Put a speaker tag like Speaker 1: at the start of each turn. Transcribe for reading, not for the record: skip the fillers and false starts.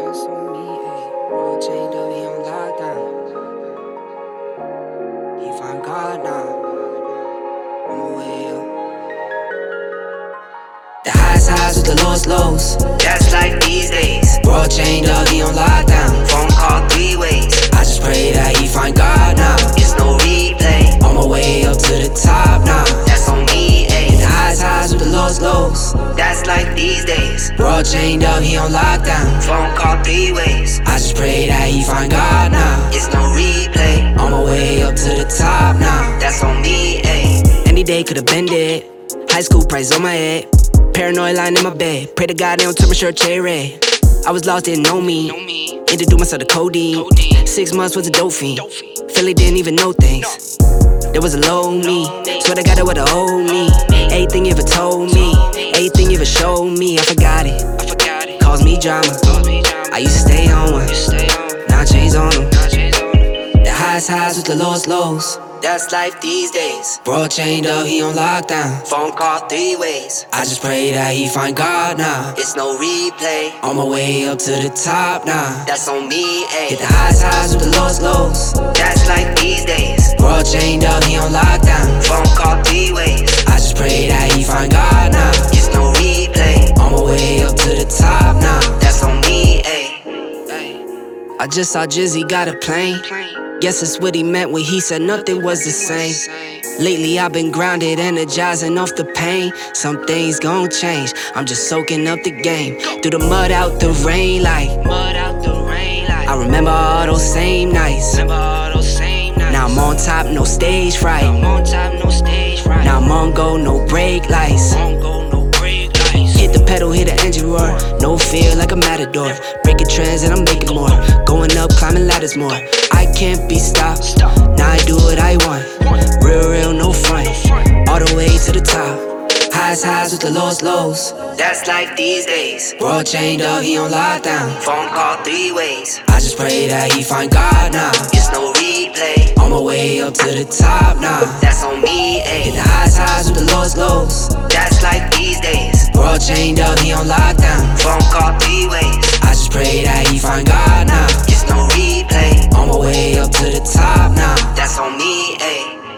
Speaker 1: That's on me, ayy. Bro, chained up, he on lockdown. He find God now. On my way up. The highs with the lows. That's like these days. Bro, chained up, he on lockdown. Phone call 3 ways. I just pray that he find God now. It's no replay. On my way up to the top now. That's on me, ayy. The highs with the lows. That's like these days. Bro, chained up, he on lockdown. Phone call 3 ways. I just pray that he find God now. It's no replay. On my way up to the top now. That's on me, ayy. Any day could've been dead. High school price on my head. Paranoid lying in my bed. Pray to God they don't turn my shirt cherry red. I was lost, didn't know me. Introduced myself to codeine. 6 months was a dope fiend. Philly didn't even know things. There was a low me. Swear to God that would've owed me. Everything you ever told me. Everything you ever showed me. I forgot it. Caused me drama. I used to stay on one. Now I change on them. The highs with the lows. That's life these days. Bro, chained up, he on lockdown. Phone call 3 ways. I just pray that he find God now. It's no replay. On my way up to the top now. That's on me, ayy. Hit the highs with the lows. That's like these days. Bro, chained up, he on lockdown. Phone call 3 ways. I just pray that he find God now. It's no replay. On my way up to the top now. That's on me, ayy. I just saw Jizzy got a plane. Guess that's what he meant when he said nothing was the same. Lately I've been grounded, energizing off the pain. Some things gon' change, I'm just soaking up the game. Through the mud, out the rain like I remember all those same nights. Now I'm on top, no stage fright. Now I'm on go, no brake lights. Hit the pedal, hit the engine roar. No fear like a matador. Breaking trends and I'm making more. Going up, climbing ladders more. I can't be stopped. Now I do what I want. Real, no front. All the way to the top. Highs with the lows. That's like these days. Bro, chained up, he on lockdown. Phone call 3 ways. I just pray that he find God now. It's no replay. On my way up to the top now. That's on me, ayy. Hit the highs with the lows. That's like these days. Bro, chained up, he on lockdown. Phone call 3 ways. I just pray that he find God now. It's no replay. On my way up to the top now. That's on me, ayy.